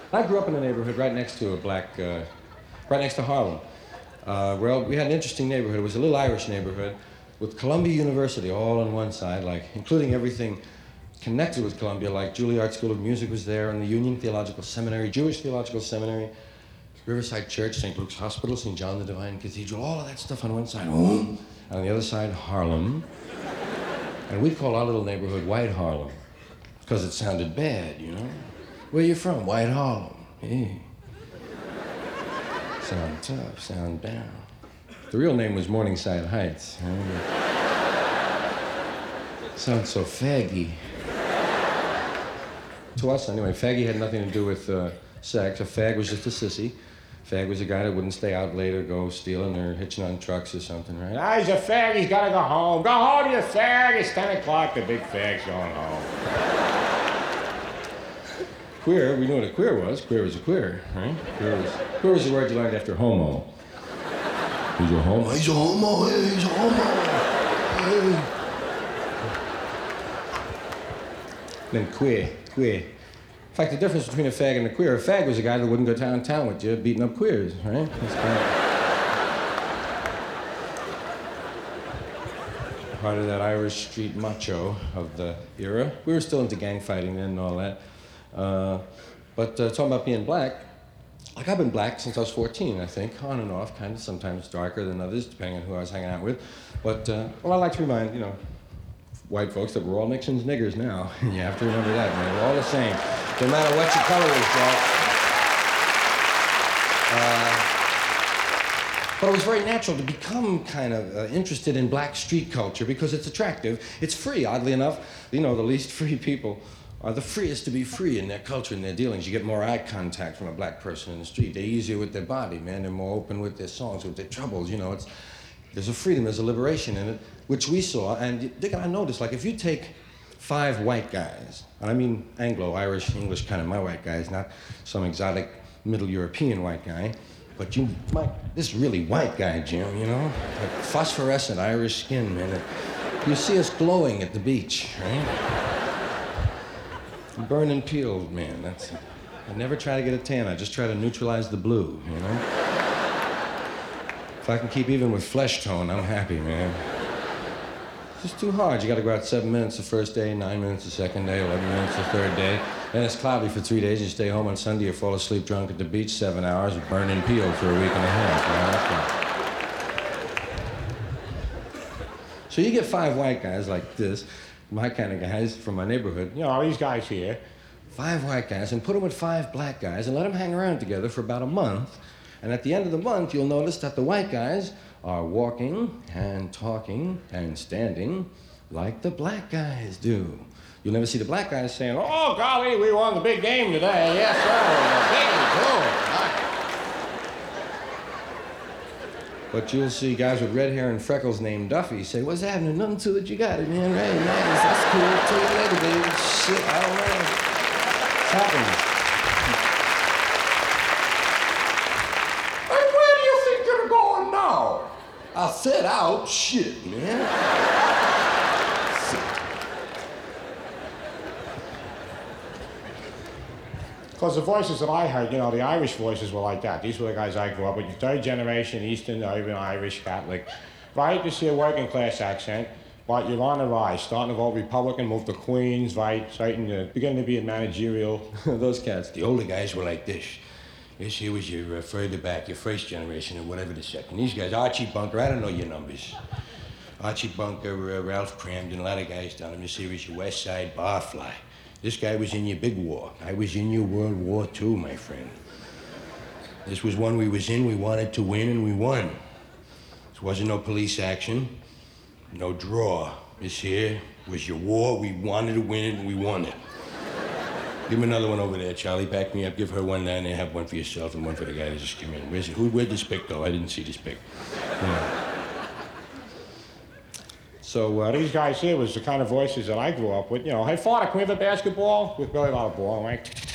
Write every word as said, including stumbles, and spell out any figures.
I grew up in a neighborhood right next to a black, uh, right next to Harlem. Uh, well, we had an interesting neighborhood. It was a little Irish neighborhood with Columbia University all on one side, like including everything connected with Columbia, like Juilliard School of Music was there, and the Union Theological Seminary, Jewish Theological Seminary, Riverside Church, Saint Luke's Hospital, Saint John the Divine Cathedral, all of that stuff on one side. And on the other side, Harlem. And we'd call our little neighborhood White Harlem, because it sounded bad, you know? Where you from? White Harlem. Hey. Sound tough, sound down. The real name was Morningside Heights. Sounds so faggy. To us, anyway, faggy had nothing to do with uh, sex. A fag was just a sissy. Fag was a guy that wouldn't stay out late or go stealing or hitching on trucks or something, right? Ah, he's a fag, he's gotta go home. Go home, you fag. It's ten o'clock, the big fag's going home. Queer, we knew what a queer was. Queer was a queer, right? Queer was, queer was the word you learned after homo. He's a homo. He's a homo. Hey, he's a homo. Hey. Then queer, queer. In fact, the difference between a fag and a queer, a fag was a guy that wouldn't go downtown with you beating up queers, right? That's kind of part of that Irish street macho of the era. We were still into gang fighting then and all that. Uh, but uh, talking about being black, like I've been black since I was fourteen, I think, on and off, kind of, sometimes darker than others, depending on who I was hanging out with. But, uh, well, I like to remind, you know, white folks that we're all Nixon's niggers now. You have to remember that, man. We're all the same. No matter what your color is, Jack. Uh, but it was very natural to become kind of uh, interested in black street culture because it's attractive. It's free, oddly enough. You know, the least free people are the freest to be free in their culture and their dealings. You get more eye contact from a black person in the street. They're easier with their body, man. They're more open with their songs, with their troubles. You know, it's there's a freedom, there's a liberation in it, which we saw. And Dick and I noticed, like, if you take five white guys, and I mean Anglo, Irish, English kind of my white guys, not some exotic Middle European white guy, but you, my, this really white guy, Jim, you know? Like phosphorescent Irish skin, man. You see us glowing at the beach, right? Burning peeled, man. That's. I never try to get a tan. I just try to neutralize the blue, you know? If I can keep even with flesh tone, I'm happy, man. It's just too hard. You gotta go out seven minutes the first day, nine minutes the second day, eleven minutes the third day. Then it's cloudy for three days. You stay home on Sunday, you fall asleep drunk at the beach seven hours, burning peeled for a week and a half, you know? So you get five white guys like this, my kind of guys from my neighborhood, you know, these guys here, five white guys, and put them with five black guys and let them hang around together for about a month. And at the end of the month, you'll notice that the white guys are walking and talking and standing like the black guys do. You'll never see the black guys saying, oh, golly, we won the big game today. Yes, sir. But you'll see guys with red hair and freckles named Duffy say, what's happening? Nothing to it. You got it, man. Right, nice. That's cool. Till you later, baby. Shit, I don't know. It's happening. Hey, where do you think you're going now? I said out. Shit, man. Because the voices that I heard, you know, the Irish voices were like that. These were the guys I grew up with. Third generation, Eastern, Urban, Irish, Catholic. Right? You see a working class accent, but you're on the rise. Starting to vote Republican, move to Queens, right? Starting to, beginning to be in managerial. Those cats, the older guys were like this. This here was your uh, further back, your first generation, or whatever the second. These guys, Archie Bunker, I don't know your numbers. Archie Bunker, uh, Ralph Cramden, a lot of guys down in the series, your West Side Barfly. This guy was in your big war. I was in your World War Two, my friend. This was one we was in, we wanted to win, and we won. This wasn't no police action, no draw. This here was your war, we wanted to win it, and we won it. Give me another one over there, Charlie. Back me up, give her one down there, have one for yourself and one for the guy that just came in. Where's it? Who, where'd this pick go? I didn't see this pick. Yeah. So uh, these guys here was the kind of voices that I grew up with. You know, hey, father, can we have a basketball? With Billy Ball, right?